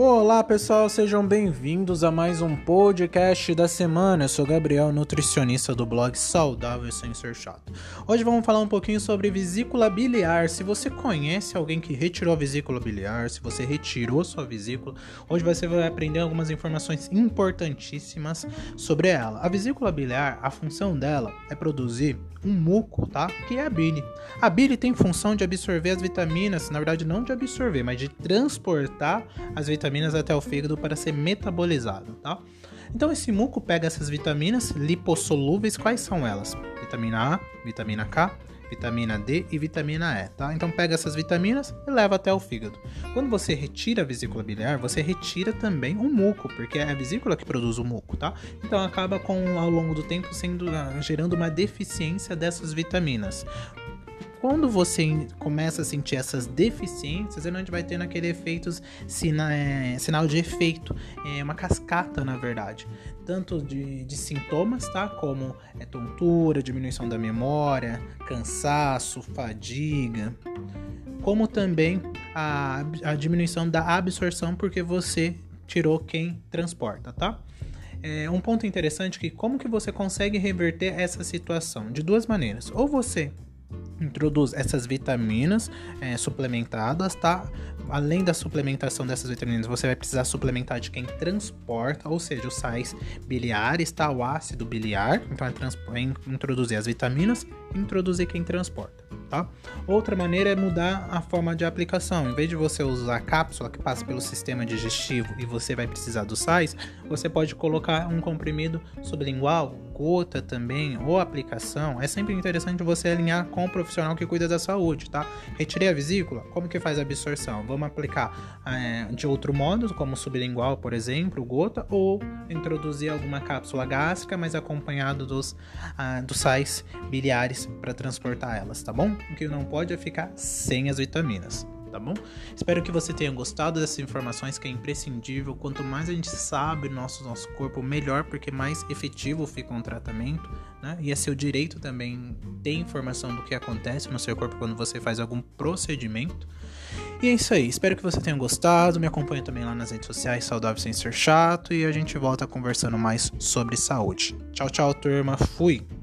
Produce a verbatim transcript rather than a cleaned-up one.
Olá pessoal, sejam bem-vindos a mais um podcast da semana. Eu sou Gabriel, nutricionista do blog Saudável Sem Ser Chato. Hoje vamos falar um pouquinho sobre vesícula biliar. Se você conhece alguém que retirou a vesícula biliar, se você retirou sua vesícula, hoje você vai aprender algumas informações importantíssimas sobre ela. A vesícula biliar, a função dela é produzir um muco, tá? Que é a bile. A bile tem função de absorver as vitaminas, na verdade não de absorver, mas de transportar as vitaminas até o fígado para ser metabolizado, tá? Então esse muco pega essas vitaminas lipossolúveis, quais são elas? Vitamina A, vitamina K, vitamina D e vitamina E, tá? Então pega essas vitaminas e leva até o fígado. Quando você retira a vesícula biliar, você retira também o muco, porque é a vesícula que produz o muco, tá? Então acaba com, ao longo do tempo, sendo gerando uma deficiência dessas vitaminas. Quando você começa a sentir essas deficiências, a gente vai tendo aquele efeitos, sina, é, sinal de efeito, é uma cascata, na verdade, tanto de, de sintomas, tá? Como é, tontura, diminuição da memória, cansaço, fadiga, como também a, a diminuição da absorção, porque você tirou quem transporta, tá? É um ponto interessante que como que você consegue reverter essa situação? De duas maneiras. Ou você introduz essas vitaminas é, suplementadas, tá? Além da suplementação dessas vitaminas, você vai precisar suplementar de quem transporta, ou seja, os sais biliares, tá? O ácido biliar. Então é, trans- é introduzir as vitaminas e introduzir quem transporta, tá? Outra maneira é mudar a forma de aplicação. Em vez de você usar a cápsula que passa pelo sistema digestivo e você vai precisar dos sais, você pode colocar um comprimido sublingual, gota também, ou aplicação. É sempre interessante você alinhar com o profissional que cuida da saúde, tá? Retirei a vesícula, como que faz a absorção? Vamos aplicar é, de outro modo, como sublingual, por exemplo, gota, ou introduzir alguma cápsula gástrica, mas acompanhado dos, ah, dos sais biliares para transportar elas, tá bom? O que não pode é ficar sem as vitaminas, tá bom? Espero que você tenha gostado dessas informações, que é imprescindível. Quanto mais a gente sabe do nosso, nosso corpo, melhor, porque mais efetivo fica um tratamento, né? E é seu direito também ter informação do que acontece no seu corpo quando você faz algum procedimento. E é isso aí, espero que você tenha gostado. Me acompanhe também lá nas redes sociais, Saudável Sem Ser Chato, e a gente volta conversando mais sobre saúde. Tchau, tchau, turma. Fui!